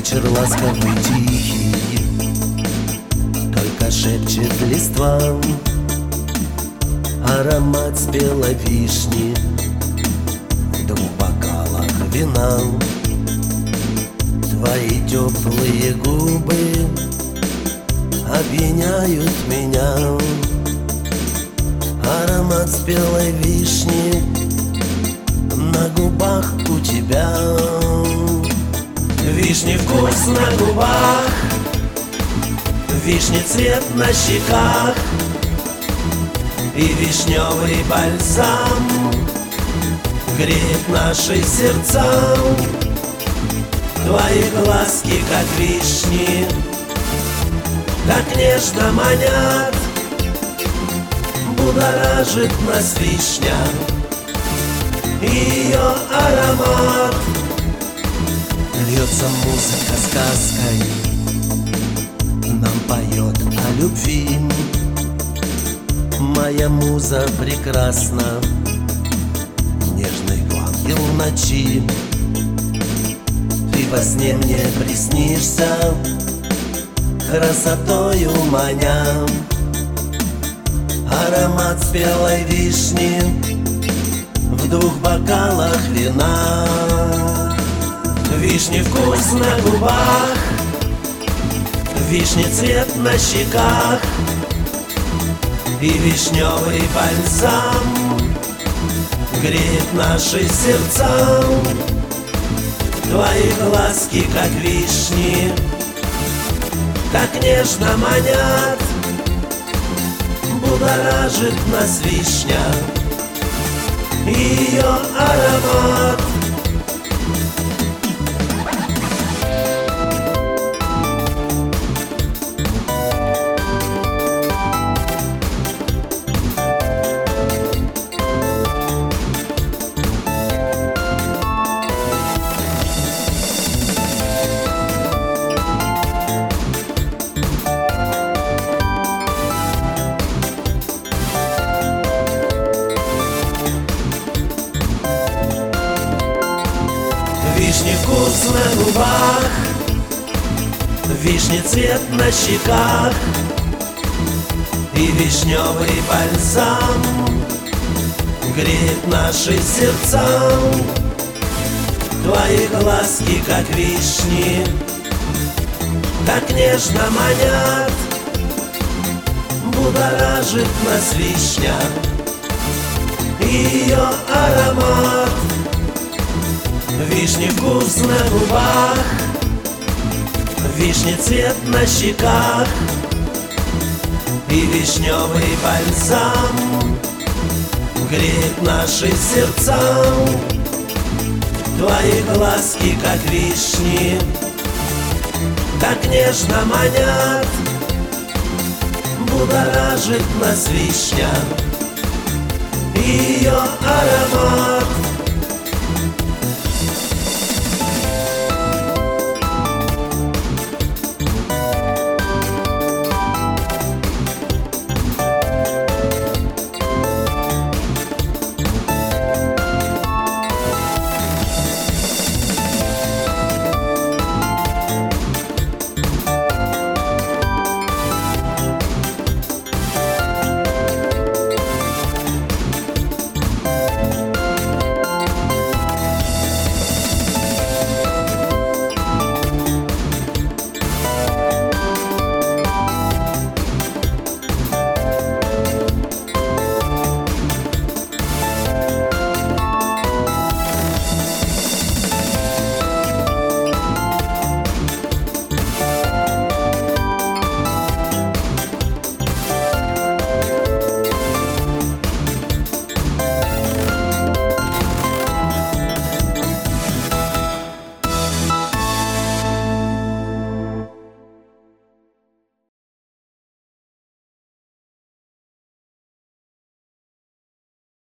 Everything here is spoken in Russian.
Вечер ласковый, тихий, только шепчет листва. Аромат спелой вишни в 2 бокалах вина. Твои теплые губы опьяняют меня. Аромат спелой вишни на губах у тебя. Вишни вкус на губах, вишни цвет на щеках и вишневый бальзам греет наши сердца. Твои глазки, как вишни, так нежно манят. Будоражит нас вишня, ее аромат. Льется музыка сказкой, нам поет о любви. Моя муза прекрасна, нежный ангел ночи. Ты во сне мне приснишься, красотою маня. Аромат спелой вишни в 2 бокалах вина. Вишни вкус на губах, вишни цвет на щеках и вишневый бальзам греет наши сердца. Твои глазки, как вишни, так нежно манят. Будоражит нас вишня, ее аромат. Вишни вкус на губах, вишни цвет на щеках и вишневый бальзам греет наши сердца. Твои глазки, как вишни, так нежно манят. Будоражит нас вишня, ее аромат. Вишни вкус на губах, вишни цвет на щеках и вишневый бальзам греет наши сердца. Твои глазки, как вишни, так нежно манят. Будоражит нас вишня, ее аромат.